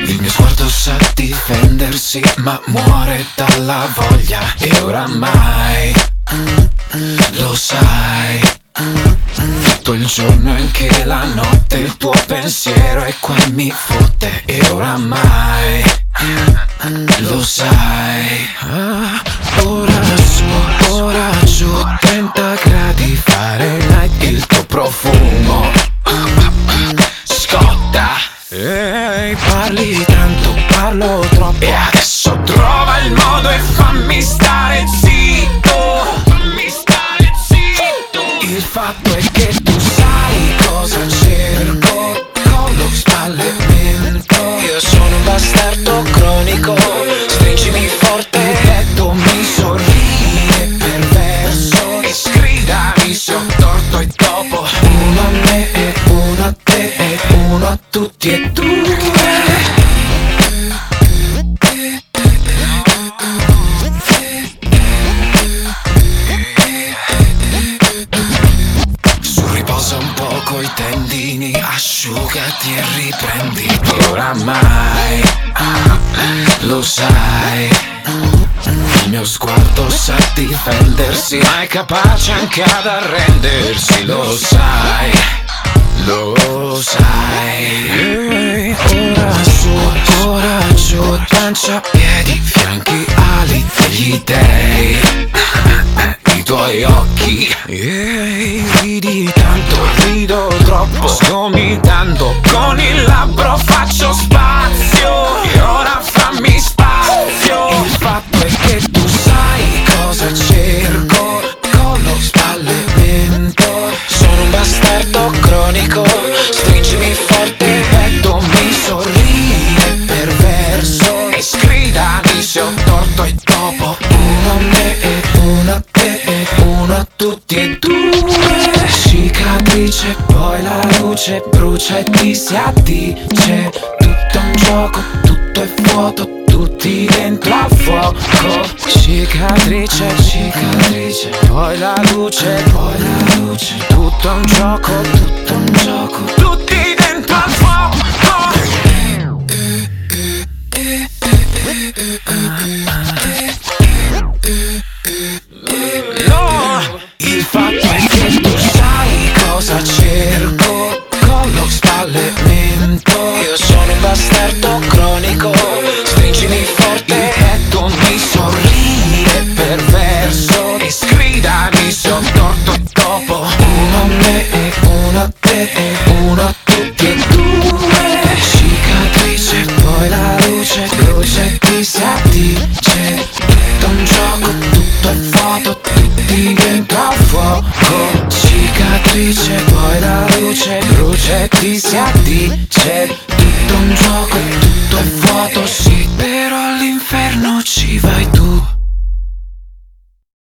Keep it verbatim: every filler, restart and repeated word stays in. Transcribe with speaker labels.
Speaker 1: Il mio sguardo sa difendersi ma muore dalla voglia. E oramai lo sai, tutto il giorno e anche la notte il tuo pensiero è qua e mi fotte. E oramai lo sai. ah, Ora su, ora giù, trenta gradi Fahrenheit, il tuo profumo scotta. Ehi, parli tanto, parlo troppo, e adesso trova il modo e fammi stare zitto. Fammi stare zitto. Il fatto è che tu sai cosa cerco, con lo sballemento. Io sono un bastardo cronico, stringimi forte, il petto mi sorride perverso e sgridami se ho torto e dopo. Uno a me e uno a te e uno a tutti e due. Su, riposa un po' coi tendini, asciugati e riprendi. Oramai ah, lo sai, il mio sguardo sa difendersi ma è capace anche ad arrendersi. Lo sai, lo sai. Ehi, ora su, ora giù, pancia, piedi, fianchi, ali degli dei. I tuoi occhi, ehi, ridi tanto, rido troppo, sgomitando con il labbro faccio spazio. E ora fammi spazio. Il fatto è che tu sai cosa cerco, con lo sballemento. Sono un bastardo cronico, stringimi forte, il petto mi sorride perverso e sgridami se ho torto e dopo. Uno a me e uno a te e uno a tutti e due. Cicatrice, poi la luce brucia e ti si addice. Tutto un gioco, tutto è vuoto, tutti dentro al fuoco. Cicatrice, cicatrice, poi la luce, poi la luce. Tutto un gioco, tutto un gioco, tutti dentro al fuoco. No, il fatto è che tu sai cosa cerco, con lo sballemento. Io sono un bastardo cronico, stringimi forte, il petto mi sorride perverso e sgridami se ho torto e dopo. Uno a me e uno a te e uno a tutti e due. Cicatrice, poi la luce brucia e ti si addice. Tutto un gioco, tutto è vuoto, tutti dentro al fuoco. Cicatrice, poi la luce brucia e ti si addice. Tutto un gioco,